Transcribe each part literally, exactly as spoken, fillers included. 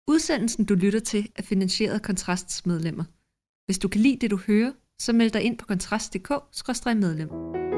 Udsendelsen, du lytter til, er finansieret af Kontrasts medlemmer. Hvis du kan lide det, du hører, så meld dig ind på kontrast punktum d k skråstreg medlem.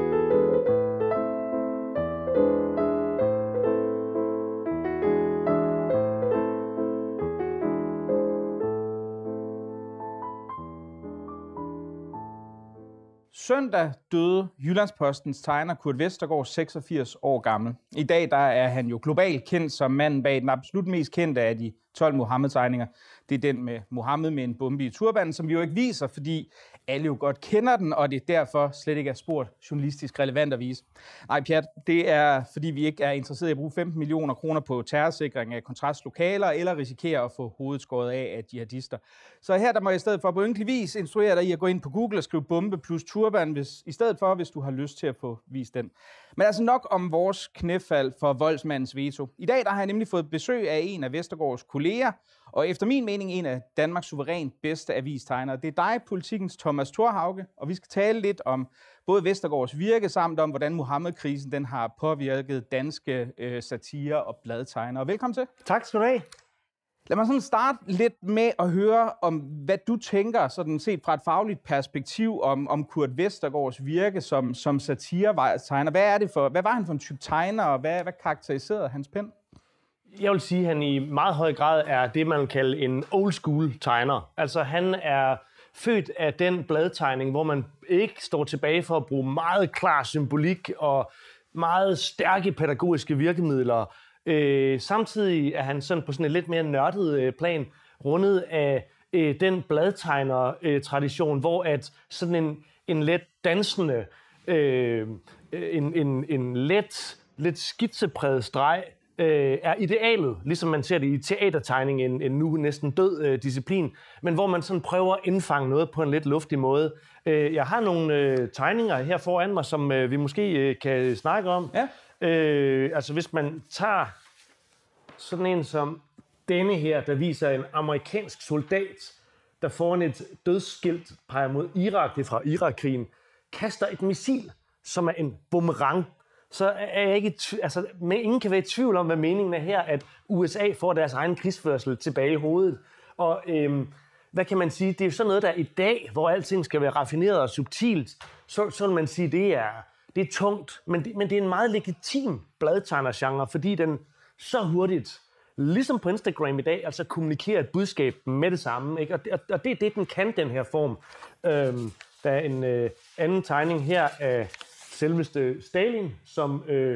Søndag døde Jyllandspostens tegner Kurt Vestergaard, seksogfirs år gammel. I dag der er han jo globalt kendt som manden bag den absolut mest kendte af de tolv Mohammed-tegninger. Det er den med Mohammed med en bombe i turbanen, som vi jo ikke viser, fordi alle jo godt kender den, og det derfor slet ikke er spurgt journalistisk relevant at vise. Nej, Pjat, det er fordi vi ikke er interesseret i at bruge femten millioner kroner på terrorsikring af kontrastlokaler, eller risikerer at få hovedet skåret af af jihadister. Så her der må jeg i stedet for på ynkelig vis instruere dig i at gå ind på Google og skrive bombe plus turban, hvis, i stedet for, hvis du har lyst til at få vist den. Men altså nok om vores knæfald for voldsmandens veto. I dag der har jeg nemlig fået besøg af en af Vestergaards kolleger, og efter min mening en af Danmarks suverænt bedste avistegnere. Det er dig, Politikens Thomas Thorhauge, og vi skal tale lidt om både Vestergaards virke, samt om, hvordan Mohammed-krisen den har påvirket danske øh, satire- og bladtegnere. Velkommen til. Tak skal du have. Lad mig sådan starte lidt med at høre om, hvad du tænker, sådan set fra et fagligt perspektiv, om, om Kurt Vestergaards virke som, som satiretegner. Hvad er det for, hvad var han for en type tegner, og hvad, hvad karakteriserede hans pen? Jeg vil sige, at han i meget høj grad er det, man vil kalde en old school tegner. Altså han er født af den bladtegning, hvor man ikke står tilbage for at bruge meget klar symbolik og meget stærke pædagogiske virkemidler. Øh, samtidig er han sådan på sådan et lidt mere nørdet øh, plan rundet af øh, den bladtegner-tradition, øh, hvor at sådan en, en let dansende, øh, en, en, en let, lidt skitsepræget streg, øh, er idealet, ligesom man ser det i teatertegning, en, en nu næsten død øh, disciplin, men hvor man sådan prøver at indfange noget på en lidt luftig måde. Øh, jeg har nogle øh, tegninger her foran mig, som øh, vi måske øh, kan snakke om. Ja. Øh, altså hvis man tager sådan en som denne her, der viser en amerikansk soldat, der foran et dødsskilt peger mod Irak, det er fra Irakkrigen, kaster et missil, som er en boomerang, så er jeg ikke, altså ingen kan være i tvivl om, hvad meningen er her, at U S A får deres egen krigsførsel tilbage i hovedet. Og øhm, hvad kan man sige, det er jo sådan noget, der i dag, hvor alting skal være raffineret og subtilt, så, så vil man sige, det er Det er tungt, men det, men det er en meget legitim bladtegnergenre, fordi den så hurtigt, ligesom på Instagram i dag, altså kommunikerer et budskab med det samme. Ikke? Og, det, og det er det, den kan, den her form. Øhm, der er en øh, anden tegning her af selveste Stalin, som øh,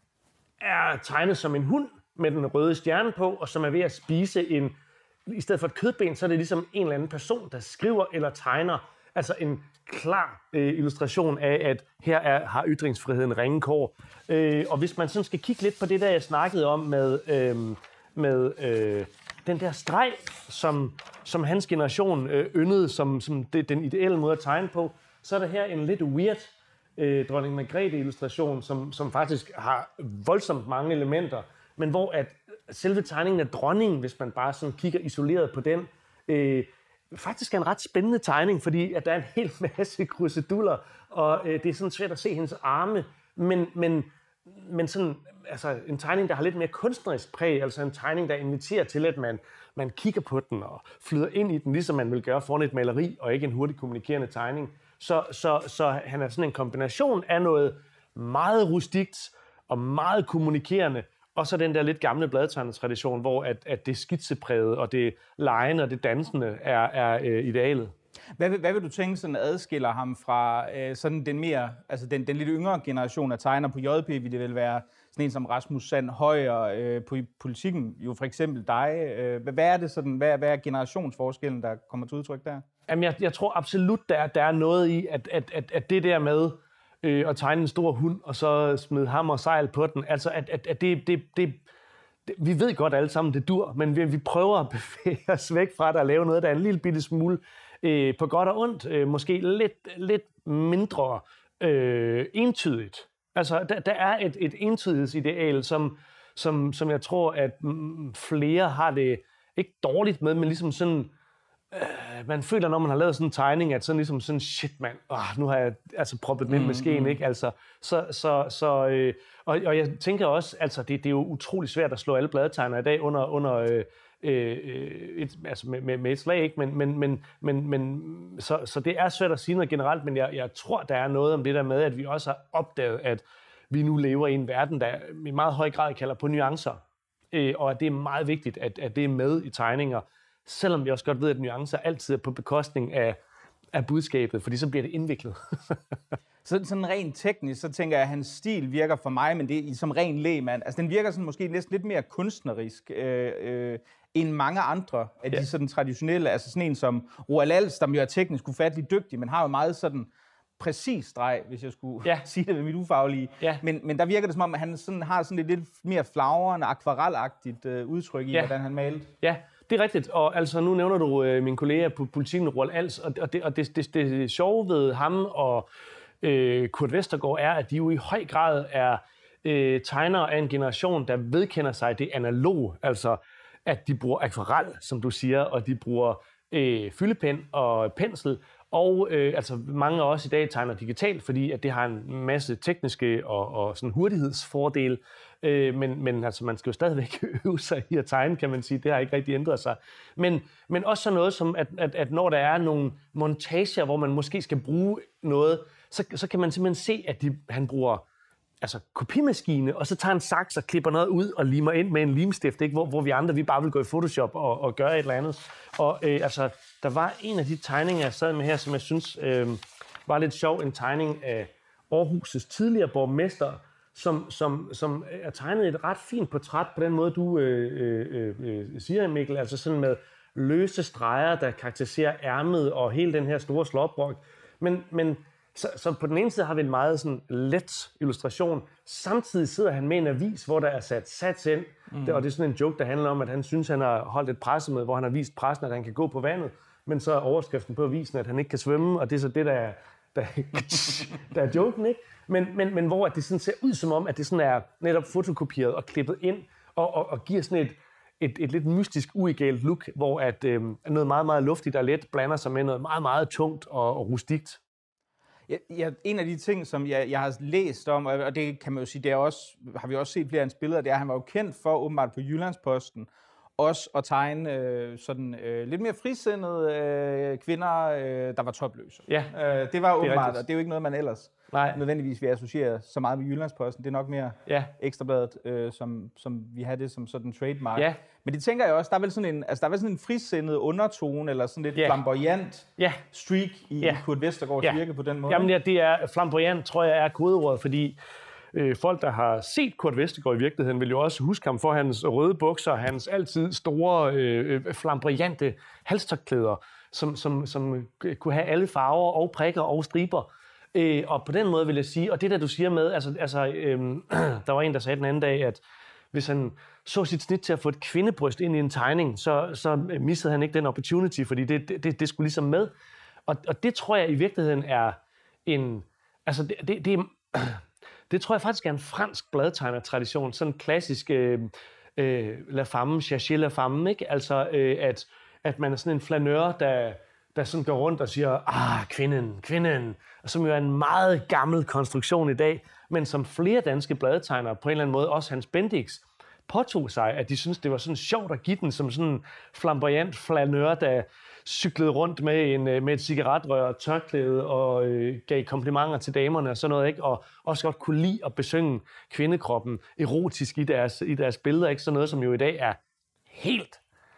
er tegnet som en hund med den røde stjerne på, og som er ved at spise en, i stedet for et kødben, så er det ligesom en eller anden person, der skriver eller tegner, altså en klar øh, illustration af, at her er, har ytringsfriheden ringe kår. Øh, og hvis man sådan skal kigge lidt på det, der jeg snakkede om med, øh, med øh, den der streg, som, som hans generation øh, yndede som, som det, den ideelle måde at tegne på, så er der her en lidt weird øh, dronning Margrethe-illustration, som, som faktisk har voldsomt mange elementer, men hvor at selve tegningen af dronningen, hvis man bare sådan kigger isoleret på den, øh, faktisk er en ret spændende tegning, fordi at der er en hel masse kruseduller, og øh, det er sådan svært at se hendes arme, men, men, men sådan, altså en tegning, der har lidt mere kunstnerisk præg, altså en tegning, der inviterer til, at man, man kigger på den og flyder ind i den, ligesom man vil gøre foran et maleri, og ikke en hurtigt kommunikerende tegning. Så, så, så han er sådan en kombination af noget meget rustikt og meget kommunikerende, og så den der lidt gamle bladtegnertradition, hvor at, at det skitseprægede og det legende og det dansende er, er øh, idealet. Hvad, hvad vil du tænke sådan adskiller ham fra øh, sådan den mere, altså den, den lidt yngre generation af tegner på J P, vil det vel være sådan en som Rasmus Sand Højer øh, på Politikken, jo for eksempel dig. Øh, hvad er det sådan, hvad, hvad er generationsforskellen, der kommer til udtryk der? Jamen jeg, jeg tror absolut, der er, der er noget i, at, at, at, at det der med øh, at tegne en stor hund, og så smide hammer og sejl på den, altså at, at, at det, det, det, det, vi ved godt alle sammen, det dur, men vi, vi prøver at bevæge os væk fra det og lave noget, der er en lille bitte smule øh, på godt og ondt, øh, måske lidt, lidt mindre øh, entydigt. Altså der, der er et, et entydighedsideal, som, som, som jeg tror, at flere har det ikke dårligt med, men ligesom sådan, øh, man føler, når man har lavet sådan en tegning, at sådan ligesom sådan, shit mand, oh, nu har jeg altså proppet den ind med skeen, ikke? Altså, så, så, så, øh, og, og jeg tænker også, altså det, det er jo utrolig svært at slå alle bladtegnere i dag under, under øh, øh, et, altså med, med, med et slag, ikke? Men, men, men, men, men så, så det er svært at sige noget generelt, men jeg, jeg tror, der er noget om det der med, at vi også har opdaget, at vi nu lever i en verden, der i meget høj grad kalder på nuancer, øh, og at det er meget vigtigt, at, at det er med i tegninger, selvom vi også godt ved, at nuancer altid er på bekostning af, af budskabet, fordi så bliver det indviklet. Så sådan rent teknisk, så tænker jeg, at hans stil virker for mig, men det er som ren lægmand. Altså den virker sådan måske næsten lidt mere kunstnerisk øh, øh, end mange andre af de ja. sådan traditionelle. Altså sådan en som Roald Als, der jo er teknisk ufattelig dygtig, men har jo meget sådan præcis streg, hvis jeg skulle ja. sige det med mit ufaglige. Ja. Men, men der virker det som om, at han sådan, har sådan et lidt mere flagrende, akvarelagtigt øh, udtryk i, ja. hvordan han malede. Ja, det er rigtigt. Og altså nu nævner du øh, min kollega på Politiken, Roald Als, og, og, det, og det, det, det, det sjove ved ham og øh, Kurt Vestergaard er, at de jo i høj grad er øh, tegnere af en generation, der vedkender sig det analog, altså at de bruger akvarel, som du siger, og de bruger øh, fyldepen og pensel, og øh, altså mange af os i dag tegner digitalt, fordi at det har en masse tekniske og, og sådan hurtighedsfordele, øh, men, men altså man skal jo stadigvæk øve sig i at tegne, kan man sige. Det har ikke rigtig ændret sig. Men, men også sådan noget som, at, at, at når der er nogle montager, hvor man måske skal bruge noget, så, så kan man simpelthen se, at de, han bruger altså kopimaskine, og så tager en saks og klipper noget ud og limer ind med en limstift, ikke? Hvor, hvor vi andre, vi bare vil gå i Photoshop og, og gøre et eller andet. Og øh, altså, der var en af de tegninger, jeg sad med her, som jeg synes øh, var lidt sjov, en tegning af Aarhus' tidligere borgmester, som, som, som er tegnet et ret fint portræt på den måde, du øh, øh, øh, siger, Mikkel, altså sådan med løse streger, der karakteriserer ærmet og hele den her store slåbrok. Men, men Så, så på den ene side har vi en meget sådan let illustration. Samtidig sidder han med en avis, hvor der er sat sats ind. Mm. Det, og det er sådan en joke, der handler om, at han synes, han har holdt et pressemøde, hvor han har vist pressen, at han kan gå på vandet. Men så er overskriften på avisen, at han ikke kan svømme, og det er så det, der er, der, der er joken, ikke? Men, men, men hvor det sådan ser ud som om, at det sådan er netop fotokopieret og klippet ind, og, og, og giver sådan et, et, et lidt mystisk, uegalt look, hvor at, øh, noget meget, meget luftigt og let blander sig med noget meget, meget tungt og, og rustikt. Ja, ja, en af de ting, som jeg, jeg har læst om, og det kan man jo sige, det er også, har vi også set flere af hans billeder, det er, at han var jo kendt for, åbenbart på Jyllandsposten, også at tegne øh, sådan øh, lidt mere frisindede øh, kvinder, øh, der var topløse. Ja, øh, det var åbenbart, og det er jo ikke noget, man ellers Nej. nødvendigvis vil associere så meget med Jyllandsposten. Det er nok mere ja. Ekstrabladet, øh, som, som vi har det som sådan trademark. Ja. Men det tænker jeg også, der er vel sådan en, altså der er vel sådan en frisindet undertone, eller sådan lidt ja. flamboyant ja. streak i ja. Kurt Vestergaards ja. virke på den måde. Jamen ja, det er flamboyant, tror jeg, er kodeordet, fordi øh, folk, der har set Kurt Vestergaard i virkeligheden, vil jo også huske ham for hans røde bukser, hans altid store, øh, flamboyante halstørklæder, som, som, som kunne have alle farver og prikker og striber. Øh, og på den måde vil jeg sige, og det der du siger med, altså, altså øh, der var en, der sagde den anden dag, at hvis han så sit snit til at få et kvindebryst ind i en tegning, så, så missede han ikke den opportunity, fordi det, det, det skulle ligesom med. Og, og det tror jeg i virkeligheden er en, altså det, det, det, det tror jeg faktisk er en fransk bladtegnertradition, sådan en klassisk øh, øh, la femme, chercher la femme, ikke? Altså øh, at, at man er sådan en flaneur, der der sådan går rundt og siger, ah, kvinden, kvinden, som jo er en meget gammel konstruktion i dag, men som flere danske bladtegnere, på en eller anden måde, også Hans Bendix, påtog sig, at de synes det var sådan sjovt at give den som sådan en flamboyant flanør, der cyklede rundt med, en, med et cigaretrør og tørklæde og øh, gav komplimenter til damerne og sådan noget, ikke? Og også godt kunne lide at besynge kvindekroppen erotisk i deres, i deres billeder, ikke? Sådan noget, som jo i dag er helt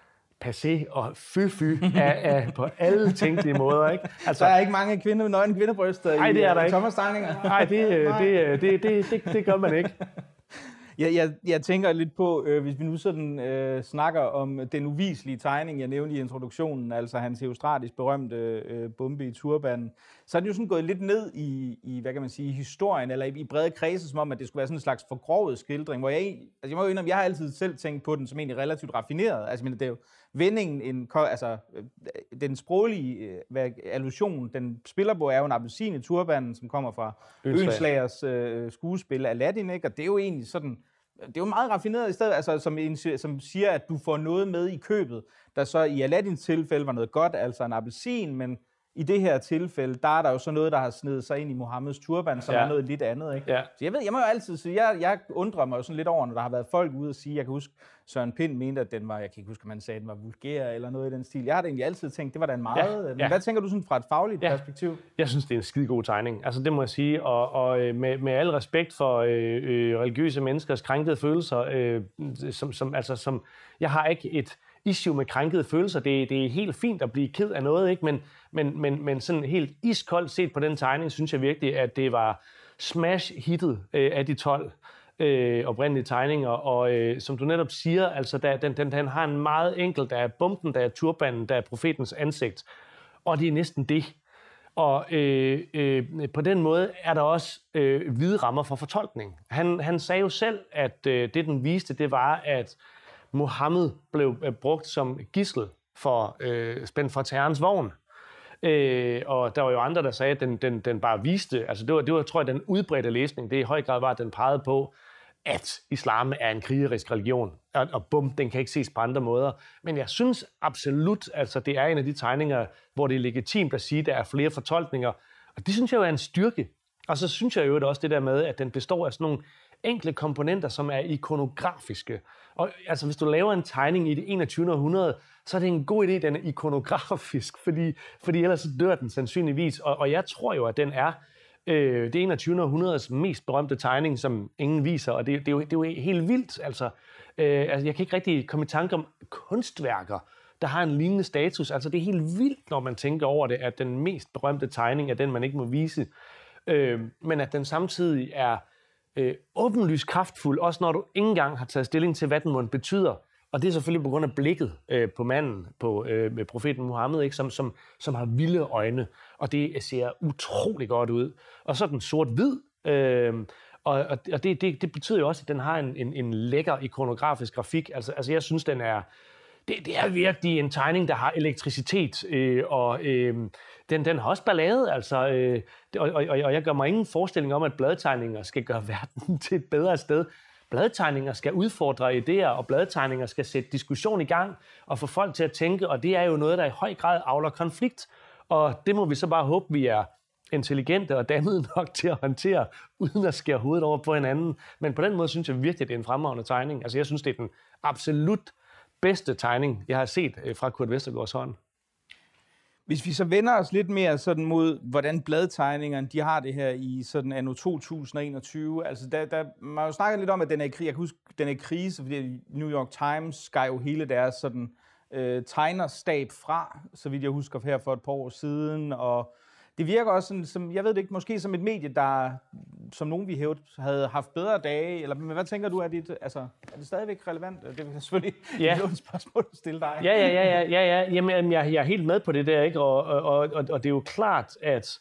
passé og fy-fy af, af, på alle tænkelige måder, ikke? Altså, der er ikke mange kvinde, nøgne kvindebryster nej, det er der i ikke. Thomas-tegninger? Nej, det, det, det, det, det, det gør man ikke. Jeg, jeg, jeg tænker lidt på, øh, hvis vi nu sådan øh, snakker om den uviselige tegning, jeg nævnte i introduktionen, altså hans herostratisk berømte øh, bombe i turbanen, så er den jo sådan gået lidt ned i, i hvad kan man sige, historien, eller i, i brede kredse, som om, at det skulle være sådan en slags forgrovet skildring, hvor jeg, altså jeg må jo indrømme, jeg har altid selv tænkt på den som egentlig relativt raffineret. Altså, men det er jo vendingen, en, altså den sproglige hvad, allusion, den spiller på, er jo en appelsin i turbanen, som kommer fra Øenslagers øh, skuespil Aladdin, ikke? Og det er jo egentlig sådan, det er jo meget raffineret i stedet, altså, som, en, som siger, at du får noget med i købet, der så i Aladdins tilfælde var noget godt, altså en appelsin, men i det her tilfælde, der er der jo så noget, der har snedet sig ind i Muhammeds turban, som ja. er noget lidt andet, ikke? Ja. Så jeg ved, jeg må jo altid sige, jeg, jeg undrer mig jo sådan lidt over, når der har været folk ude og sige, jeg kan huske, Søren Pind mente, at den var, jeg kan ikke huske, om man sagde, at den var vulgær eller noget i den stil. Jeg har da egentlig altid tænkt, det var da en meget... Ja. Men hvad tænker du sådan fra et fagligt ja. perspektiv? Jeg synes, det er en skide god tegning. Altså, det må jeg sige. Og, og med, med al respekt for øh, øh, religiøse menneskers krænkede følelser, øh, som, som, altså, som, jeg har ikke et issue med krænkede følelser. Det, det er helt fint at blive ked af noget, ikke? Men, men, men, men sådan helt iskoldt set på den tegning, synes jeg virkelig, at det var smash-hittet øh, af de tolv øh, oprindelige tegninger. Og øh, som du netop siger, altså, der, den, den, den har en meget enkel, der er bomben, der er turbanen, der er profetens ansigt. Og det er næsten det. Og øh, øh, på den måde er der også øh, hvide rammer for fortolkning. Han, han sagde jo selv, at øh, det den viste, det var, at Muhammed blev øh, brugt som gidsel for øh, spændt for terrorens vogn. Øh, og der var jo andre, der sagde, at den, den, den bare viste, altså det var, det var, tror jeg, den udbredte læsning, det i høj grad var, at den pegede på, at islam er en krigerisk religion, og, og bum, den kan ikke ses på andre måder. Men jeg synes absolut, altså det er en af de tegninger, hvor det er legitimt at sige, at der er flere fortolkninger, og det synes jeg jo er en styrke. Og så synes jeg jo også det der med, at den består af sådan nogle enkle komponenter, som er ikonografiske. Og altså, hvis du laver en tegning i det enogtyvende århundrede, så er det en god idé, at den er ikonografisk, fordi, fordi ellers så dør den sandsynligvis. Og, og jeg tror jo, at den er øh, det enogtyvende århundredes mest berømte tegning, som ingen viser, og det, det, er, jo, det er jo helt vildt. Altså, øh, altså, jeg kan ikke rigtig komme i tanke om kunstværker, der har en lignende status. Altså, det er helt vildt, når man tænker over det, at den mest berømte tegning er den, man ikke må vise. Øh, men at den samtidig er øh, åbenlyst kraftfuld, også når du ikke engang har taget stilling til, hvad den må betyder. Og det er selvfølgelig på grund af blikket øh, på manden, på øh, med profeten Muhammed, ikke? Som, som, som har vilde øjne, og det ser utrolig godt ud. Og så er den sort-hvid, øh, og, og det, det, det betyder jo også, at den har en, en, en lækker ikonografisk grafik. Altså, altså jeg synes, den er... Det, det er virkelig en tegning, der har elektricitet, øh, og øh, den, den har også ballade, altså, øh, og, og, og jeg gør mig ingen forestilling om, at bladtegninger skal gøre verden til et bedre sted. Bladtegninger skal udfordre idéer, og bladtegninger skal sætte diskussion i gang og få folk til at tænke, og det er jo noget, der i høj grad avler konflikt, og det må vi så bare håbe, vi er intelligente og dannede nok til at håndtere, uden at skære hovedet over på hinanden. Men på den måde synes jeg virkelig, at det er en fremragende tegning. Altså jeg synes, det er den absolut bedste tegning, jeg har set fra Kurt Vestergaards hånd. Hvis vi så vender os lidt mere sådan mod, hvordan bladtegningerne de har det her i sådan anno to tusind og enogtyve, altså der, der, man har jo snakket lidt om, at den er i krise. Jeg kan huske, den er i krise, fordi New York Times skar jo hele deres sådan, øh, tegnerstab fra, så vidt jeg husker her for et par år siden, og det virker også sådan, som, jeg ved det ikke, måske som et medie, der, som nogen vi hævde, havde haft bedre dage, eller men hvad tænker du, er det, altså, er det stadigvæk relevant? Det er selvfølgelig ja. et spørgsmål at stille dig. Ja, ja, ja, ja, ja, ja. Jamen, jeg, jeg er helt med på det der, ikke? Og, og, og, og det er jo klart, at,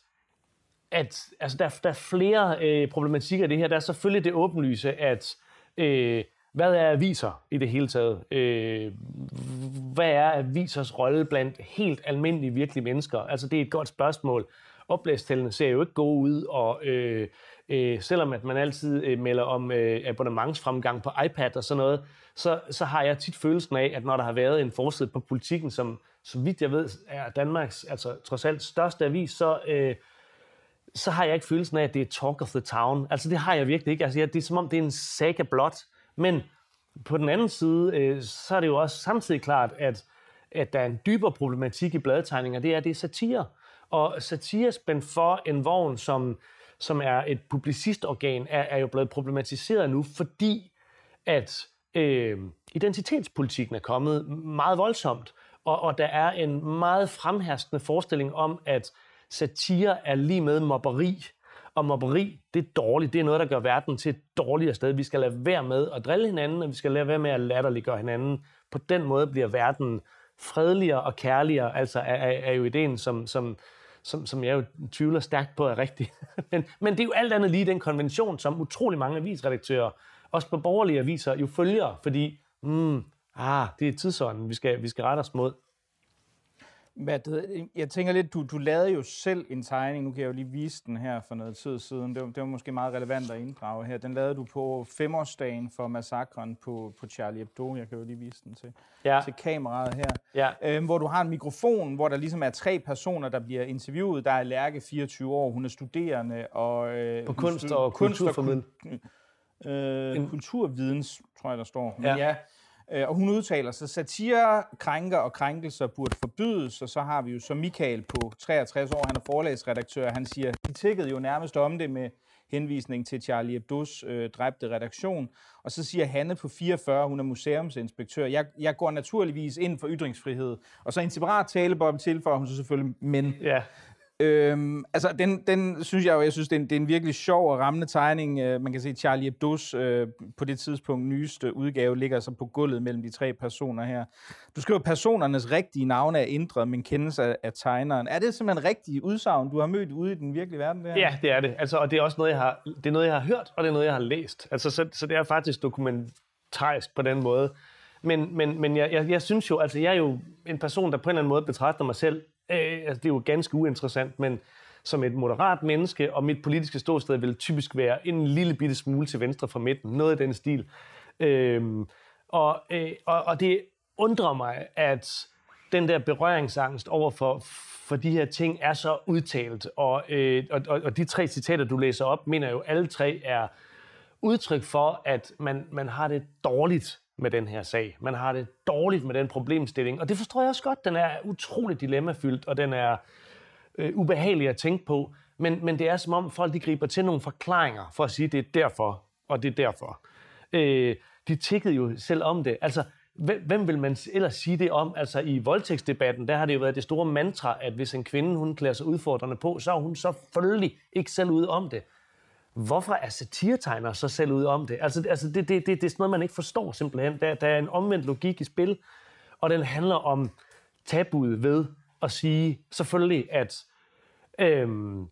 at altså, der, der er flere øh, problematikker i det her. Der er selvfølgelig det åbenlyse, at øh, hvad er aviser i det hele taget? Øh, hvad er avisers rolle blandt helt almindelige, virkelige mennesker? Altså, det er et godt spørgsmål. Oplægstallene ser jo ikke gode ud, og øh, øh, selvom at man altid øh, melder om øh, abonnementsfremgang på iPad og sådan noget, så, så har jeg tit følelsen af, at når der har været en forside på Politikken, som så vidt jeg ved er Danmarks altså trods alt største avis, så, øh, så har jeg ikke følelsen af, at det er talk of the town. Altså, det har jeg virkelig ikke. Altså, det er som om, det er en saga blot. Men på den anden side, øh, så er det jo også samtidig klart, at, at der er en dybere problematik i bladtegninger. Det er, det er satire. Og satire spændt for en vogn, som, som er et publicistorgan, er, er jo blevet problematiseret nu, fordi at øh, identitetspolitikken er kommet meget voldsomt. Og, og der er en meget fremherskende forestilling om, at satire er lige med mobberi. Og mobberi, det er dårligt. Det er noget, der gør verden til et dårligere sted. Vi skal lade være med at drille hinanden, og vi skal lade være med at latterliggøre hinanden. På den måde bliver verden fredeligere og kærligere. Altså er, er, er jo ideen, som, som, som, som jeg jo tvivler stærkt på er rigtig. men, men det er jo alt andet lige den konvention, som utrolig mange avisredaktører, også på borgerlige aviser, jo følger. Fordi, mm, ah, det er tidsånden, vi skal, vi skal rette os mod. Hvad det, jeg tænker lidt, du, du lavede jo selv en tegning, nu kan jeg jo lige vise den her for noget tid siden, det var, det var måske meget relevant at inddrage her. Den lavede du på femårsdagen for massakren på, på Charlie Hebdo, jeg kan jo lige vise den til, ja. til kameraet her, ja. øhm, hvor du har en mikrofon, hvor der ligesom er tre personer, der bliver interviewet. Der er Lærke, fireogtyve år, hun er studerende og... Øh, på kunst og kulturformidling. Øh, kulturvidens, tror jeg, der står. Men ja. ja Og hun udtaler sig, satire, krænker og krænkelser burde forbydes, og så har vi jo så Michael på treogtres år, han er forlagsredaktør, han siger, de tikkede jo nærmest om det med henvisning til Charlie Hebdos øh, dræbte redaktion, og så siger Hanne på fireogfyrre, hun er museumsinspektør, jeg, jeg går naturligvis ind for ytringsfrihed, og så en separat taleboble tilføjer hun så selvfølgelig, men... Ja. Øhm, altså, den, den synes jeg jo, jeg synes, det er, en, det er en virkelig sjov og rammende tegning. Øh, man kan se, Charlie Hebdos øh, på det tidspunkt nyeste udgave ligger så på gulvet mellem de tre personer her. Du skriver, personernes rigtige navne er ændret, men kendes af, af tegneren. Er det simpelthen rigtige udsagn, du har mødt ude i den virkelige verden? Der? Ja, det er det. Altså, og det er også noget, jeg har, det er noget, jeg har hørt, og det er noget, jeg har læst. Altså, så, så det er faktisk dokumentarisk på den måde. Men, men, men jeg, jeg, jeg synes jo, altså, jeg er jo en person, der på en eller anden måde betragter mig selv. Øh, altså, det er jo ganske uinteressant, men som et moderat menneske, og mit politiske ståsted vil typisk være en lille bitte smule til venstre fra midten. Noget af den stil. Øh, og, øh, og, og det undrer mig, at den der berøringsangst over for, for de her ting er så udtalt. Og, øh, og, og de tre citater, du læser op, mener jeg jo alle tre er udtryk for, at man, man har det dårligt med den her sag. Man har det dårligt med den problemstilling, og det forstår jeg også godt. Den er utroligt dilemmafyldt, og den er øh, ubehagelig at tænke på, men, men det er som om folk de griber til nogle forklaringer for at sige, det er derfor, og det er derfor. Øh, de tikkede jo selv om det. Altså, hvem, hvem vil man ellers sige det om? Altså, i voldtægtsdebatten, der har det jo været det store mantra, at hvis en kvinde, hun klæder sig udfordrende på, så er hun selvfølgelig ikke selv ude om det. Hvorfor er satiretegnere så selv ude om det? Altså, altså det, det, det, det er sådan noget, man ikke forstår simpelthen. Der, der er en omvendt logik i spil, og den handler om tabuet ved at sige selvfølgelig, at øhm,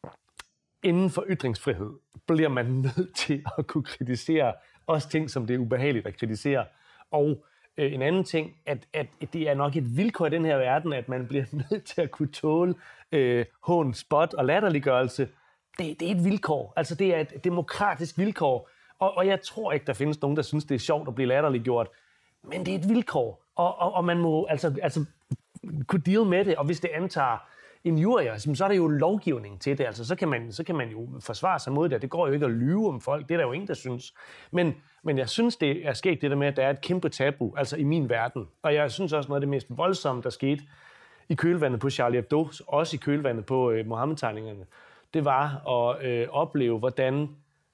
inden for ytringsfrihed bliver man nødt til at kunne kritisere også ting, som det er ubehageligt at kritisere. Og øh, en anden ting, at, at det er nok et vilkår i den her verden, at man bliver nødt til at kunne tåle øh, hån, spot og latterliggørelse. Det, det er et vilkår. Altså, det er et demokratisk vilkår. Og, og jeg tror ikke, der findes nogen, der synes, det er sjovt at blive latterliggjort. Men det er et vilkår. Og, og, og man må altså, altså kunne deal med det. Og hvis det antager injurier, så er der jo lovgivning til det. Altså, så kan man, så kan man jo forsvare sig mod det. Det går jo ikke at lyve om folk. Det er der jo ingen, der synes. Men, men jeg synes, det er sket det der med, at der er et kæmpe tabu, altså i min verden. Og jeg synes også, noget af det mest voldsomme, der skete i kølvandet på Charlie Hebdo, også i kølvandet på øh, Mohammed-tegningerne, det var at øh, opleve, hvordan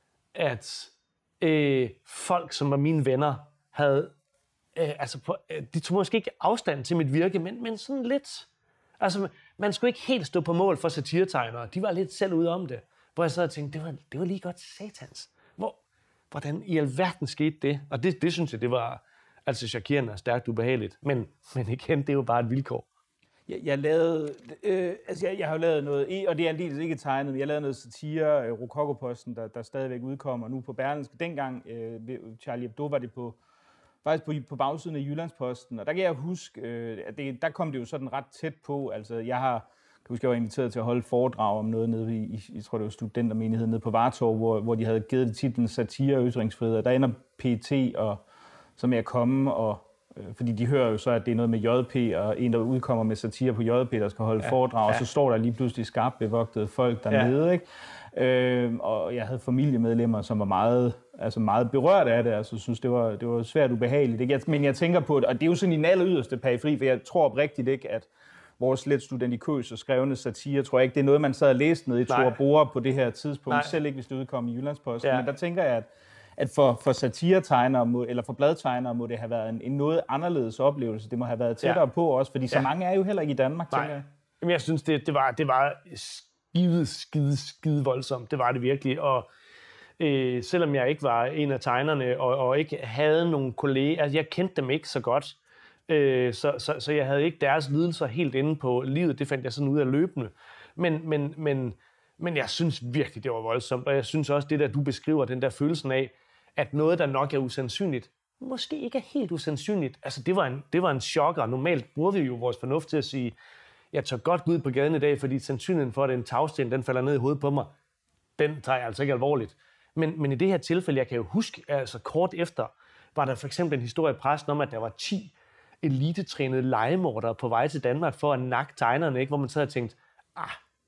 at øh, folk, som var mine venner, havde, øh, altså på, øh, de tog måske ikke afstand til mit virke, men, men sådan lidt. Altså, man skulle ikke helt stå på mål for satiretegnere. De var lidt selv ude om det. Hvor jeg så tænkte, det var, det var lige godt satans. Hvor, hvordan i alverden skete det? Og det, det synes jeg, det var altså chokerende og stærkt ubehageligt. Men, men igen, det er jo bare et vilkår. Jeg, jeg lavede, øh, altså jeg, jeg har jo lavet noget, og det er aldeles ikke tegnet, men jeg lavede noget satire, øh, Rokokoposten, der, der stadigvæk udkommer nu på Berlingske. Dengang, øh, ved Charlie Hebdo, var det på, faktisk på, på bagsiden af Jyllandsposten, og der kan jeg huske, øh, at det, der kom det jo sådan ret tæt på. Altså, jeg har, kan huske, jeg var inviteret til at holde foredrag om noget nede i, i jeg tror det var studentermenigheden nede på Vartov, hvor, hvor de havde givet det titlen Satire og Ytringsfrihed, og der ender P E T og så med at komme og fordi de hører jo så, at det er noget med J P, og en, der udkommer med satire på J P, der skal holde ja, foredrag, ja. Og så står der lige pludselig skarpt bevogtede folk dernede, ja. Ikke? Øh, og jeg havde familiemedlemmer, som var meget, altså meget berørt af det, altså synes, det var, det var svært ubehageligt. Ikke? Men jeg tænker på det, og det er jo sådan i den aller yderste periferi, for jeg tror oprigtigt ikke, at vores lidt studentikøse skrevne satire, tror jeg ikke, det er noget, man sad og læste ned i Thor Bore på det her tidspunkt, Nej. Selv ikke, hvis det udkom i Jyllandsposten. Ja. Men der tænker jeg, at at for, for satiretegnere, eller for bladtegnere, må det have været en, en noget anderledes oplevelse. Det må have været tættere ja. På også, fordi så ja. Mange er jo heller ikke i Danmark, Nej. Tænker jeg. Jamen, jeg synes, det, det, var, det var skide, skide, skide voldsomt. Det var det virkelig. Og øh, selvom jeg ikke var en af tegnerne, og, og ikke havde nogle kolleger, altså jeg kendte dem ikke så godt, øh, så, så, så jeg havde ikke deres lidelser helt inde på livet. Det fandt jeg sådan ud af løbende. Men, men, men, men jeg synes virkelig, det var voldsomt. Og jeg synes også, det der, du beskriver, den der følelsen af, at noget, der nok er usandsynligt, måske ikke er helt usandsynligt. Altså, det var en, det var en chokker. Normalt bruger vi jo vores fornuft til at sige, jeg tør godt gå ud på gaden i dag, fordi sandsynligheden for, at en tagsten, den falder ned i hovedet på mig, den tager jeg altså ikke alvorligt. Men, men i det her tilfælde, jeg kan jo huske, altså kort efter, var der for eksempel en historie i pressen om, at der var ti elitetrænede legemordere på vej til Danmark for at nakke tegnerne, ikke? Hvor man sad og tænkte, ah,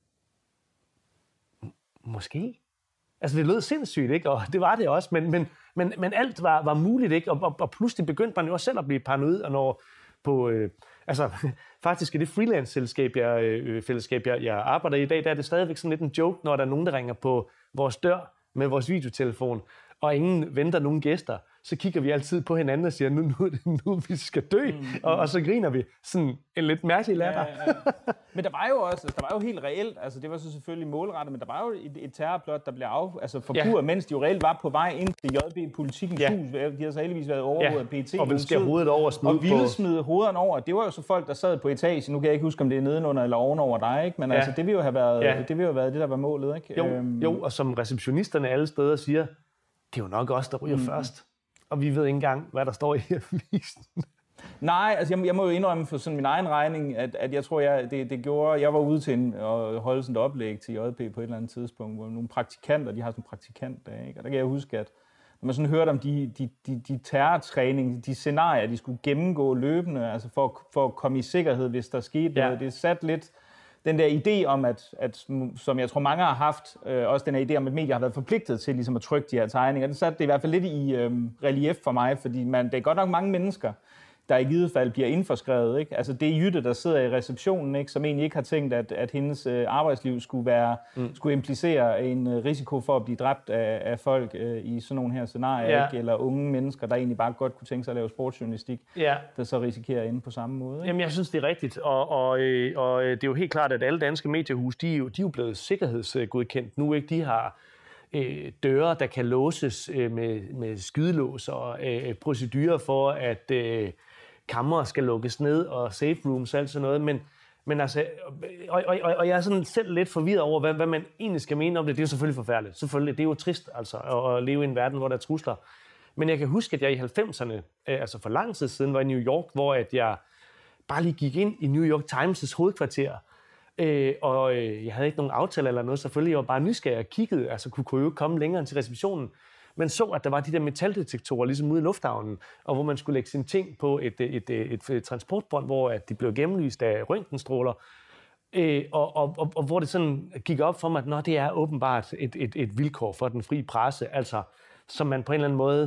måske. Altså det lød sindssygt, ikke? Og det var det også, men, men, men, men alt var, var muligt, ikke? Og, og, og pludselig begyndte man jo også selv at blive paranoid, og når på, øh, altså faktisk i det freelance-selskab, jeg, øh, fællesskab, jeg, jeg arbejder i i dag, der er det stadigvæk sådan lidt en joke, når der er nogen, der ringer på vores dør med vores videotelefon, og ingen venter nogen gæster, så kigger vi altid på hinanden og siger, nu, nu, nu vi skal dø, mm, mm. Og, og så griner vi sådan en lidt mærkelig latter. Ja, ja, ja. Men der var jo også, altså, der var jo helt reelt, altså det var så selvfølgelig målrettet, men der var jo et, et terrorplot, der blev af, altså forpurret, ja. Mens de jo reelt var på vej ind til J B-politikens ja. hus. De havde så heldigvis været overvåget af ja. P T. Og ville skære hovedet over og smide Og ville smide hovederne over. Det var jo så folk, der sad på etagen. Nu kan jeg ikke huske, om det er nedenunder eller ovenover dig, ikke? Men ja. altså det ville jo have været, ja. det ville jo have været det, der var målet, ikke? Jo, øhm. jo, og som receptionisterne alle steder siger, det er jo nok os, der ryger mm. først. Og vi ved ikke engang, hvad der står i avisen. Nej, altså jeg, jeg må jo indrømme for sådan min egen regning, at, at jeg tror, jeg, det, det gjorde, jeg var ude til en, at holde sådan et oplæg til J P på et eller andet tidspunkt, hvor nogle praktikanter, de har sådan en praktikantdag, ikke? Og der kan jeg huske, at når man sådan hørte om de, de, de, de terrortræning, de scenarier, de skulle gennemgå løbende, altså for, for at komme i sikkerhed, hvis der skete noget, ja. Det satte lidt den der idé om, at, at, som jeg tror mange har haft, øh, også den her idé om, at medier har været forpligtet til ligesom at trykke de her tegninger, det satte det i hvert fald lidt i øh, relief for mig, fordi man, det er godt nok mange mennesker, der i givet fald bliver indforskrevet, ikke? Altså det er Jytte, der sidder i receptionen, ikke? Som egentlig ikke har tænkt, at, at hendes øh, arbejdsliv skulle, være, mm. skulle implicere en øh, risiko for at blive dræbt af, af folk øh, i sådan nogle her scenarier, ja. Ikke? Eller unge mennesker, der egentlig bare godt kunne tænke sig at lave sportsjournalistik, ja. Der så risikerer at ende på samme måde. Ikke? Jamen jeg synes, det er rigtigt, og, og, øh, og det er jo helt klart, at alle danske mediehus, de er jo, de er jo blevet sikkerhedsgodkendt nu, ikke? De har øh, døre, der kan låses øh, med, med skydelås og øh, procedurer for, at øh, kammer skal lukkes ned og safe rooms og alt sådan noget, men, men altså, og, og, og jeg er sådan selv lidt forvirret over, hvad, hvad man egentlig skal mene om det. Det er jo selvfølgelig forfærdeligt. Selvfølgelig, det er jo trist altså, at, at leve i en verden, hvor der er trusler. Men jeg kan huske, at jeg i halvfemserne, altså for lang tid siden, var i New York, hvor at jeg bare lige gik ind i New York Times' hovedkvarter, øh, og øh, jeg havde ikke nogen aftale eller noget, selvfølgelig. Jeg var bare nysgerrig og kiggede, altså kunne, kunne jo ikke komme længere til receptionen. Men så, at der var de der metaldetektorer ligesom ude i lufthavnen, og hvor man skulle lægge sine ting på et, et, et, et, et transportbånd, hvor at de blev gennemlyst af røntgenstråler, øh, og, og, og, og hvor det sådan gik op for mig, at nå, det er åbenbart et, et, et vilkår for den frie presse, altså som man på en eller anden måde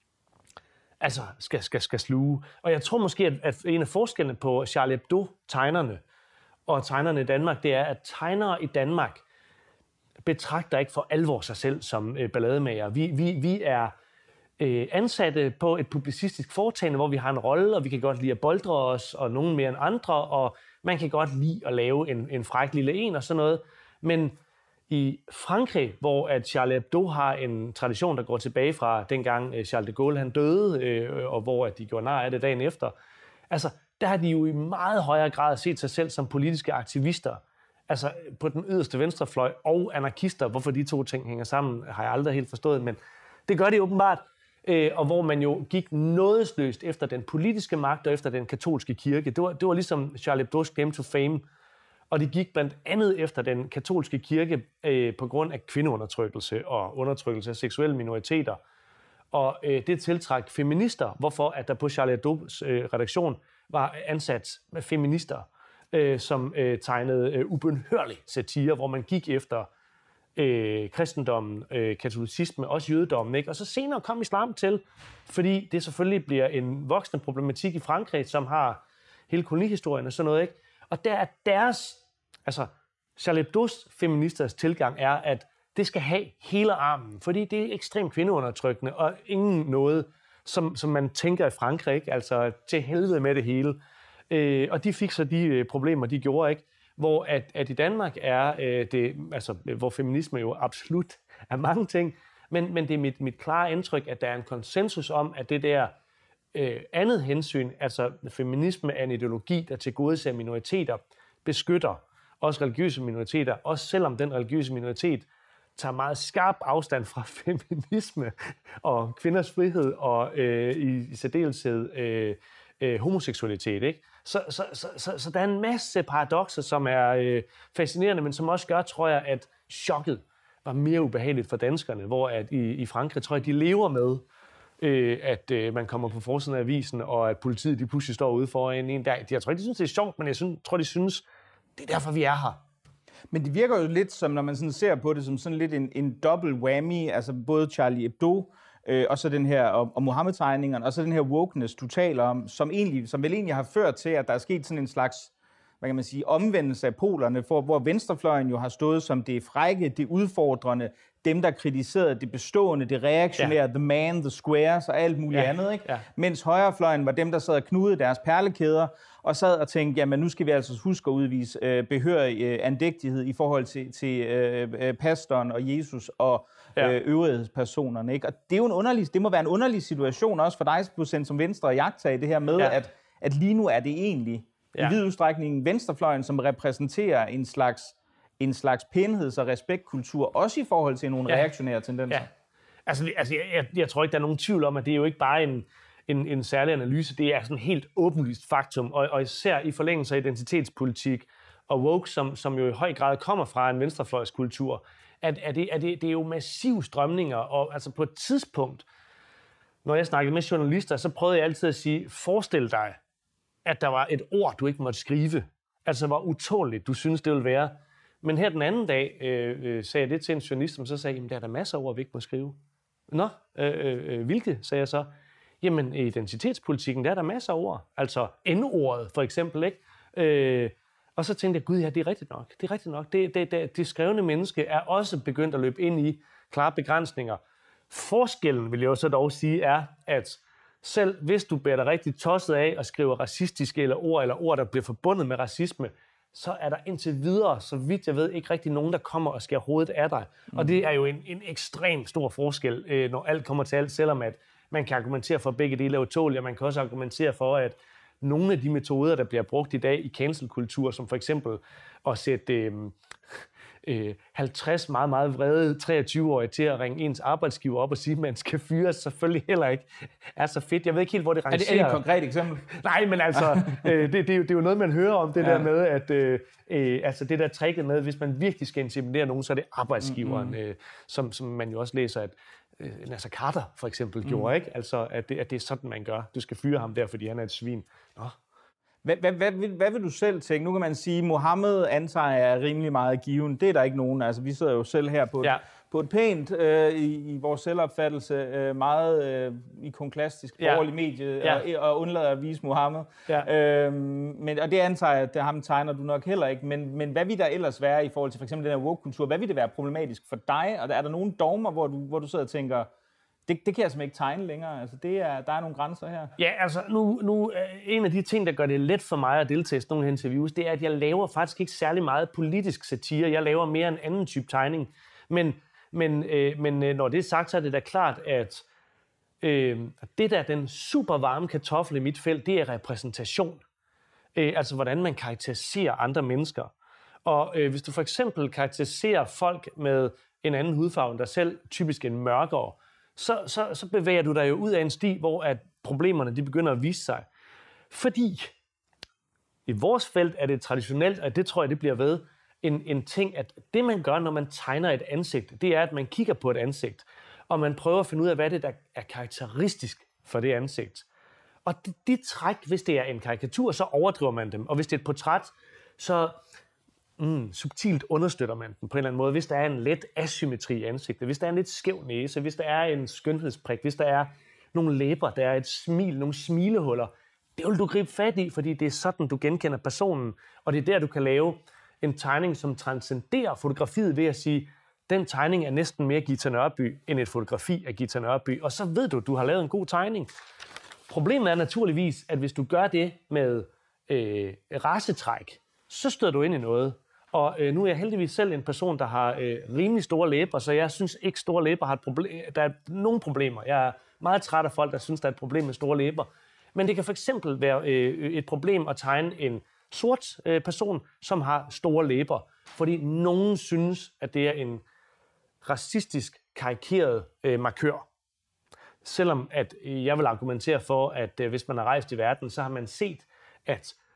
altså, skal, skal, skal sluge. Og jeg tror måske, at, at en af forskellene på Charlie Hebdo-tegnerne og tegnerne i Danmark, det er, at tegnere i Danmark betragter ikke for alvor sig selv som øh, ballademager. Vi, vi, vi er øh, ansatte på et publicistisk foretagende, hvor vi har en rolle, og vi kan godt lide at boldre os, og nogen mere end andre, og man kan godt lide at lave en, en fræk lille en og sådan noget. Men i Frankrig, hvor at Charlie Hebdo har en tradition, der går tilbage fra dengang øh, Charles de Gaulle han døde, øh, og hvor at de gjorde nar af det dagen efter, altså der har de jo i meget højere grad set sig selv som politiske aktivister, altså på den yderste venstrefløj og anarkister. Hvorfor de to ting hænger sammen, har jeg aldrig helt forstået, men det gør de åbenbart. Øh, og hvor man jo gik nådesløst efter den politiske magt og efter den katolske kirke. Det var, det var ligesom Charlie Hebdo's claim to fame. Og de gik blandt andet efter den katolske kirke øh, på grund af kvindeundertrykkelse og undertrykkelse af seksuelle minoriteter. Og øh, det tiltrak feminister, hvorfor at der på Charlie Hebdo's øh, redaktion var ansat feminister, Øh, som øh, tegnede øh, ubønhørlig satire, hvor man gik efter øh, kristendommen, øh, katolicisme, også jødedommen, ikke? Og så senere kom islam til, fordi det selvfølgelig bliver en voksende problematik i Frankrig, som har hele kolonihistorien og sådan noget, ikke? Og der er deres, altså Charlie Hebdo's feministers tilgang er, at det skal have hele armen, fordi det er ekstremt kvindeundertrykkende, og ingen noget, som, som man tænker i Frankrig, ikke? Altså til helvede med det hele. Øh, og de fik så de øh, problemer, de gjorde, ikke? Hvor at, at i Danmark er øh, det, altså hvor feminisme jo absolut er mange ting, men, men det er mit, mit klare indtryk, at der er en konsensus om, at det der øh, andet hensyn, altså feminisme er en ideologi, der tilgodeser minoriteter, beskytter også religiøse minoriteter, også selvom den religiøse minoritet tager meget skarp afstand fra feminisme og kvinders frihed og øh, i, i særdeleshed øh, øh, homoseksualitet, ikke? Så, så, så, så, så der er en masse paradokser, som er øh, fascinerende, men som også gør, tror jeg, at chokket var mere ubehageligt for danskerne, hvor at i, i Frankrig, tror jeg, de lever med, øh, at øh, man kommer på forsiden af avisen, og at politiet de pludselig står ude foran en dag. Jeg tror ikke, de synes, det er sjovt, men jeg synes, tror, de synes, det er derfor, vi er her. Men det virker jo lidt som, når man sådan ser på det, som sådan lidt en, en double whammy, altså både Charlie Hebdo, øh, og så den her, og, og Mohammed-tegningerne, og så den her wokeness, du taler om, som, egentlig, som vel egentlig har ført til, at der er sket sådan en slags, hvad kan man sige, omvendelse af polerne, for, hvor venstrefløjen jo har stået som det frække, det udfordrende, dem, der kritiserede det bestående, det reaktionære, ja. The man, the squares og alt muligt ja. andet, ikke? Ja. Mens højrefløjen var dem, der sad og knudede deres perlekæder, og sad og tænkte, jamen nu skal vi altså huske at udvise øh, behørig øh, andægtighed i forhold til, til øh, pastoren og Jesus og ja. øh, øvrighedspersonerne, ikke? Og det er jo en underlig, det må være en underlig situation også for dig, procent som Venstre, at jagtage det her med, ja. at, at lige nu er det egentlig ja. i vid udstrækning venstrefløjen, som repræsenterer en slags en slags pænheds- og respektkultur, også i forhold til nogle ja. reaktionære tendenser. Ja. Altså, altså jeg, jeg, jeg tror ikke, der er nogen tvivl om, at det er jo ikke bare en, en, en særlig analyse, det er sådan et helt åbenlyst faktum, og, og især i forlængelse af identitetspolitik og woke, som, som jo i høj grad kommer fra en venstrefløjskultur, at, at, det, at det, det er jo massive strømninger, og altså på et tidspunkt, når jeg snakkede med journalister, så prøvede jeg altid at sige, forestil dig, at der var et ord, du ikke måtte skrive, altså hvor utåligt du synes, det ville være. Men her den anden dag øh, øh, sagde jeg det til en journalist, som så sagde, at der er der masser af ord, vi ikke må skrive. Nå, øh, øh, hvilke, sagde jeg så. Jamen, i identitetspolitikken, der er der masser af ord. Altså N-ordet, for eksempel, ikke? Øh, og så tænkte jeg, gud ja, det er rigtigt nok. Det er rigtigt nok. Det, det, det, det skrevne menneske er også begyndt at løbe ind i klare begrænsninger. Forskellen, vil jeg jo så dog sige, er, at selv hvis du bærer dig rigtig tosset af og skriver racistiske eller ord, eller ord, der bliver forbundet med racisme, så er der indtil videre, så vidt jeg ved, ikke rigtig nogen, der kommer og skærer hovedet af dig. Mm. Og det er jo en, en ekstremt stor forskel, øh, når alt kommer til alt, selvom at man kan argumentere for, at begge dele er utålige, og man kan også argumentere for, at nogle af de metoder, der bliver brugt i dag i cancelkultur, som for eksempel at sætte øh, øh, halvtreds meget, meget vrede treogtyve-årige til at ringe ens arbejdsgiver op og sige, at man skal fyres, selvfølgelig heller ikke er så fedt. Jeg ved ikke helt, hvor det rangerer. Er det, er det et konkret eksempel? Nej, men altså, øh, det, det, er jo, det er jo noget, man hører om, det ja. der med, at øh, øh, altså det der tricket med, hvis man virkelig skal intimidere nogen, så er det arbejdsgiveren, mm-hmm. øh, som, som man jo også læser, at øh, Nasser Carter for eksempel mm. gjorde, ikke? Altså, at det, at det er sådan, man gør. Du skal fyre ham der, fordi han er et svin. Nå. Hvad, hvad, hvad, hvad vil du selv tænke? Nu kan man sige, at Mohammed antager er rimelig meget given. Det er der ikke nogen. Altså, vi sidder jo selv her på et, ja. på et pænt, øh, i, i vores selvopfattelse, øh, meget øh, ikonklastisk borgerlig ja. medie, ja. og, og undlader at vise Mohammed. Ja. Øh, men, og det antager jeg, at det ham tegner du nok heller ikke. Men, men hvad vil der ellers være i forhold til for eksempel den her woke-kultur? Hvad vil det være problematisk for dig? Og er der nogle dogmer, hvor du, hvor du sidder og tænker, Det, det kan jeg simpelthen ikke tegne længere. Altså, det er, der er nogle grænser her. Ja, altså nu, nu en af de ting, der gør det let for mig at deltage i sådan nogle interviews, det er, at jeg laver faktisk ikke særlig meget politisk satire. Jeg laver mere en anden type tegning. Men, men, øh, men når det er sagt, så er det da klart, at øh, det der den super varme kartoffel i mit felt, det er repræsentation. Øh, altså hvordan man karakteriserer andre mennesker. Og øh, hvis du for eksempel karakteriserer folk med en anden hudfarve end dig selv, typisk en mørkere, Så, så, så bevæger du dig jo ud af en sti, hvor at problemerne de begynder at vise sig. Fordi i vores felt er det traditionelt, og det tror jeg, det bliver ved, en, en ting, at det man gør, når man tegner et ansigt, det er, at man kigger på et ansigt, og man prøver at finde ud af, hvad det der er karakteristisk for det ansigt. Og de, de træk, hvis det er en karikatur, så overdriver man dem. Og hvis det er et portræt, så Mm, subtilt understøtter man den på en eller anden måde. Hvis der er en let asymmetri i ansigtet, hvis der er en lidt skæv næse, hvis der er en skønhedsprik, hvis der er nogle læber, der er et smil, nogle smilehuller, det vil du gribe fat i, fordi det er sådan, du genkender personen. Og det er der, du kan lave en tegning, som transcenderer fotografiet ved at sige, den tegning er næsten mere Gita Nørby, end et fotografi af Gita Nørby. Og så ved du, du har lavet en god tegning. Problemet er naturligvis, at hvis du gør det med øh, rasetræk, så støder du ind i noget. Og øh, nu er jeg heldigvis selv en person, der har øh, rimelig store læber, så jeg synes ikke, store læber har et problem. Der er nogle problemer. Jeg er meget træt af folk, der synes, der er et problem med store læber. Men det kan for eksempel være øh, et problem at tegne en sort øh, person, som har store læber. Fordi nogen synes, at det er en racistisk karikeret øh, markør. Selvom at jeg vil argumentere for, at øh, hvis man har rejst i verden, så har man set, at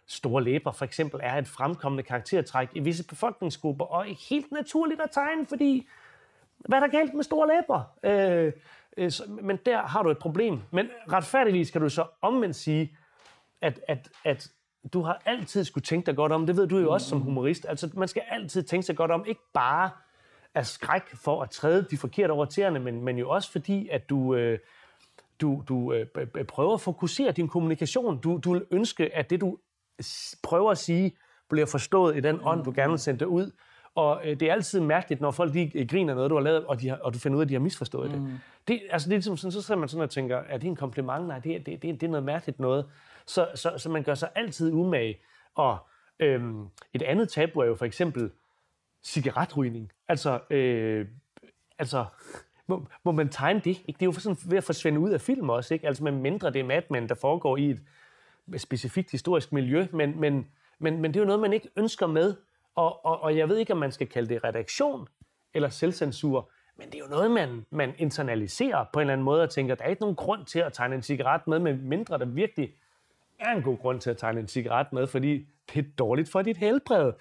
store læber for eksempel er et fremkommende karaktertræk i visse befolkningsgrupper, og ikke helt naturligt at tegne, fordi hvad er der galt med store læber? Øh, øh, så, men der har du et problem. Men retfærdigvis kan du så omvendt sige, at, at, at du har altid skulle tænke dig godt om. Det ved du jo også som humorist. Altså, man skal altid tænke sig godt om, ikke bare af skræk for at træde de forkerte over tæerne, men, men jo også fordi, at du, øh, du, du øh, prøver at fokusere din kommunikation. Du, du vil ønske, at det, du prøver at sige, bliver forstået i den ånd, du gerne vil sende det ud. Og øh, det er altid mærkeligt, når folk lige griner noget, du har lavet, og, de har, og du finder ud af, at de har misforstået mm. det. det. Altså, det er ligesom sådan, så sidder man sådan og tænker, er det en kompliment? Nej, det er, det, det, det er noget mærkeligt noget. Så, så, så man gør sig altid umage. Og øhm, et andet tabu er jo for eksempel cigaretrygning. Altså, øh, altså må, må man tegne det? Ikke? Det er jo sådan ved at forsvinde ud af film også, ikke? Altså med mindre det er Mad Men, der foregår i et specifikt historisk miljø, men, men, men, men det er jo noget, man ikke ønsker med. Og, og, og jeg ved ikke, om man skal kalde det redaktion eller selvcensur, men det er jo noget, man, man internaliserer på en eller anden måde og tænker, der er ikke nogen grund til at tegne en cigaret med, med mindre der virkelig er en god grund til at tegne en cigaret med, fordi det er dårligt for dit helbred.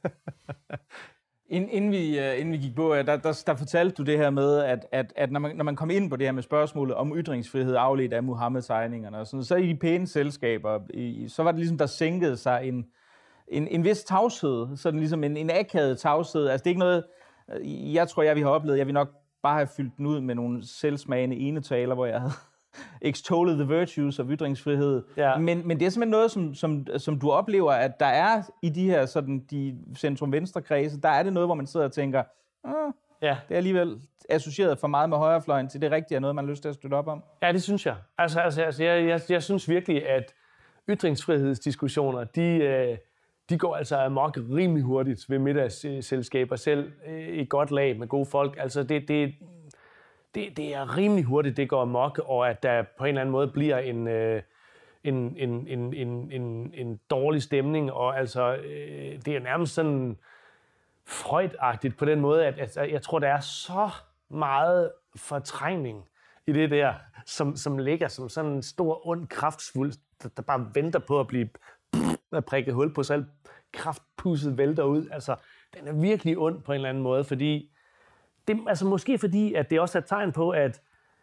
Ind, inden, vi, uh, inden vi gik på, der, der, der fortalte du det her med, at, at, at når, man, når man kom ind på det her med spørgsmålet om ytringsfrihed afledt af Muhammed-tegningerne, og sådan, så i de pæne selskaber, i, så var det ligesom, der sænkede sig en, en, en vis tavshed, sådan ligesom en, en akavet tavshed. Altså det er ikke noget, jeg tror, jeg vi har oplevet. Jeg vil nok bare have fyldt den ud med nogle selvsmagende enetaler, hvor jeg havde extolled the virtues of ytringsfrihed. Ja. Men, men det er simpelthen noget, som, som, som du oplever, at der er i de her sådan, de centrum-venstre kredse, der er det noget, hvor man sidder og tænker, ah, ja. Det er alligevel associeret for meget med højrefløjen, til det rigtige er noget, man har lyst til at støtte op om. Ja, det synes jeg. Altså, altså, altså jeg, jeg, jeg synes virkelig, at ytringsfrihedsdiskussioner, de, øh, de går altså amok rimelig hurtigt ved middagsselskaber, selv øh, i godt lag med gode folk. Altså, det, det Det, det er rimelig hurtigt, det går amok, og at der på en eller anden måde bliver en, øh, en, en, en, en, en, en dårlig stemning, og altså, øh, det er nærmest sådan Freud-agtigt på den måde, at, at jeg tror, der er så meget fortrængning i det der, som, som ligger som sådan en stor, ond kraftsvulst, der, der bare venter på at blive at prikke hul på, så alt kraftpudset vælter ud. Altså, den er virkelig ond på en eller anden måde, fordi det, altså måske fordi, at det også er et tegn på, at,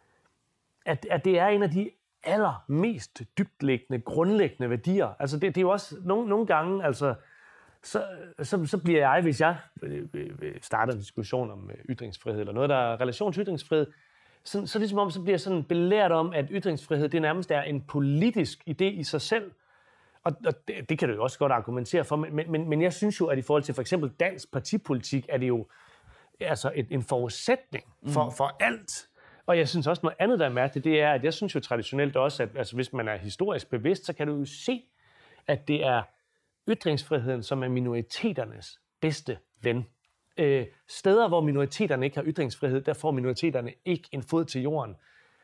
at, at det er en af de allermest dybtliggende, grundlæggende værdier. Altså det, det er jo også nogle, nogle gange, altså, så, så, så bliver jeg, hvis jeg starter en diskussion om ytringsfrihed, eller noget, der er relation til ytringsfrihed, så, så ligesom om, så bliver jeg sådan belært om, at ytringsfrihed, det nærmest er en politisk idé i sig selv. Og, og det, det kan du jo også godt argumentere for, men, men, men jeg synes jo, at i forhold til for eksempel dansk partipolitik, er det jo altså et, en forudsætning for, mm. for alt. Og jeg synes også, noget andet, der er mærkeligt, det er, at jeg synes jo traditionelt også, at altså, hvis man er historisk bevidst, så kan du jo se, at det er ytringsfriheden, som er minoriteternes bedste ven. Øh, steder, hvor minoriteterne ikke har ytringsfrihed, der får minoriteterne ikke en fod til jorden.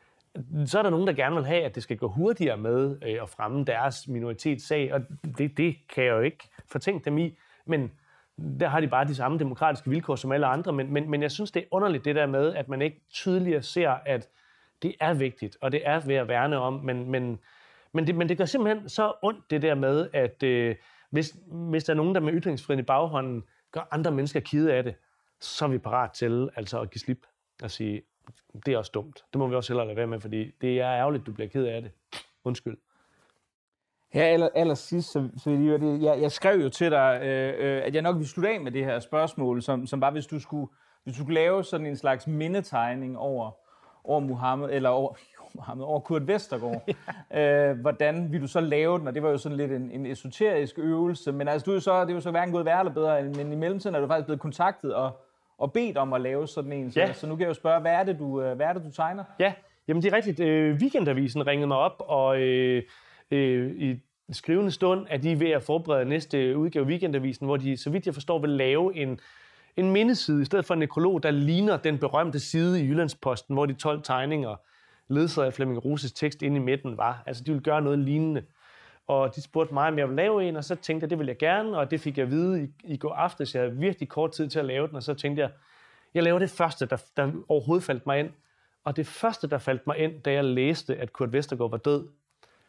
Så er der nogen, der gerne vil have, at det skal gå hurtigere med øh, at fremme deres minoritetssag, og det, det kan jeg jo ikke fortænke dem i, men der har de bare de samme demokratiske vilkår som alle andre, men, men, men jeg synes, det er underligt det der med, at man ikke tydeligere ser, at det er vigtigt, og det er ved at værne om, men, men, men, det, men det gør simpelthen så ondt det der med, at øh, hvis, hvis der er nogen, der med ytringsfriheden i baghånden gør andre mennesker kede af det, så er vi parat til altså at give slip og sige, det er også dumt. Det må vi også hellere lade være med, fordi det er ærgerligt, du bliver ked af det. Undskyld. Her aller, aller sidst, så, så jeg, jeg, jeg skrev jo til dig, øh, øh, at jeg nok ville slutte af med det her spørgsmål, som, som var, hvis du skulle, hvis du skulle lave sådan en slags mindetegning over, over Muhammed, eller over, Muhammed, over Kurt Vestergaard. Ja. Øh, hvordan vil du så lave den? Og det var jo sådan lidt en, en esoterisk øvelse, men altså, du er jo så, det er jo så hverken gået værre eller bedre, men i mellemtiden er du faktisk blevet kontaktet og, og bedt om at lave sådan en. Så, ja. Så nu kan jeg jo spørge, hvad er det, du, hvad er det, du tegner? Ja, jamen det er rigtigt. Øh, Weekendavisen ringede mig op, og øh, øh, i skrivende stund, at de er ved at forberede næste udgave af Weekendavisen, hvor de, så vidt jeg forstår, vil lave en, en mindeside, i stedet for en nekrolog, der ligner den berømte side i Jyllandsposten, hvor de tolv tegninger, ledsaget af Flemming Ruses tekst inde i midten var. Altså, de ville gøre noget lignende. Og de spurgte mig, om jeg ville lave en, og så tænkte jeg, det ville jeg gerne, og det fik jeg at vide i, i går aftes. Jeg havde virkelig kort tid til at lave den, og så tænkte jeg, jeg laver det første, der, der overhovedet faldt mig ind. Og det første, der faldt mig ind, da jeg læste, at Kurt Vestergaard var død,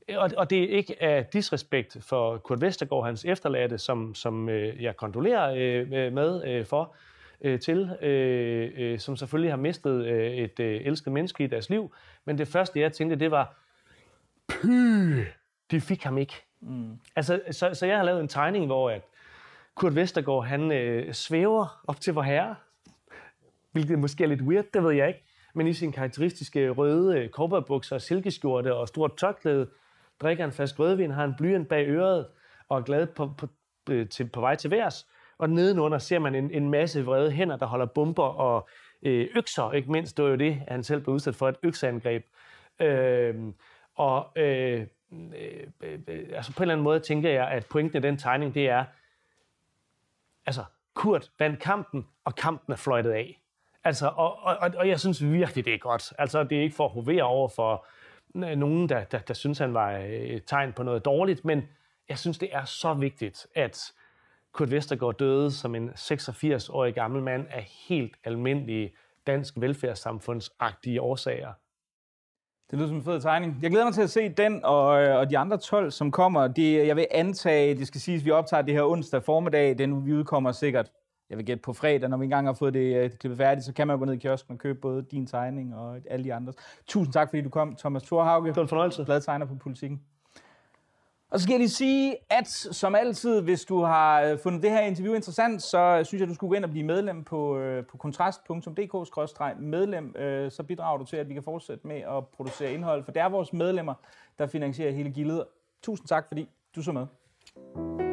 og, og det er ikke af disrespekt for Kurt Vestergaard, hans efterladte, som, som øh, jeg kondolerer øh, med øh, for, øh, til, øh, øh, som selvfølgelig har mistet øh, et øh, elsket menneske i deres liv. Men det første, jeg tænkte, det var, py, de fik ham ikke. Mm. Altså, så, så jeg har lavet en tegning, hvor at Kurt Vestergaard, han øh, svæver op til vor herre, hvilket måske er lidt weird, det ved jeg ikke, men i sin karakteristiske røde øh, cowboybukser, silkeskjorte og stort tørklæde, drikker en flaske rødvin, har en blyant bag øret og er glad på, på, øh, til, på vej til værs. Og nedenunder ser man en, en masse vrede hænder, der holder bomber og øh, økser, ikke mindst. Det var jo det, han selv blev udsat for, et økseangreb. Øh, og øh, øh, øh, altså på en eller anden måde tænker jeg, at pointen i den tegning, det er, altså Kurt vandt kampen, og kampen er fløjtet af. Altså, og, og, og jeg synes virkelig, det er godt. Altså, det er ikke for at hovere over for nogen, der, der, der synes, han var et tegn på noget dårligt, men jeg synes, det er så vigtigt, at Kurt Vestergaard døde som en seksogfirs-årig gammel mand af helt almindelige dansk velfærdssamfundsagtige årsager. Det lyder som en fed tegning. Jeg glæder mig til at se den og, og de andre tolv, som kommer. Det, jeg vil antage, det skal siges, at vi optager det her onsdag formiddag. Den vi udkommer sikkert, jeg vil gætte på fredag, når vi engang har fået det, det klippet færdigt, så kan man jo gå ned i kiosken og købe både din tegning og alle de andres. Tusind tak, fordi du kom, Thomas Thorhauge. Det var en fornøjelse. Bladtegner på Politikken. Og så skal jeg lige sige, at som altid, hvis du har fundet det her interview interessant, så synes jeg, du skulle gå ind og blive medlem på, på kontrast punktum d k skråstreg medlem. Så bidrager du til, at vi kan fortsætte med at producere indhold, for det er vores medlemmer, der finansierer hele gildet. Tusind tak, fordi du så med.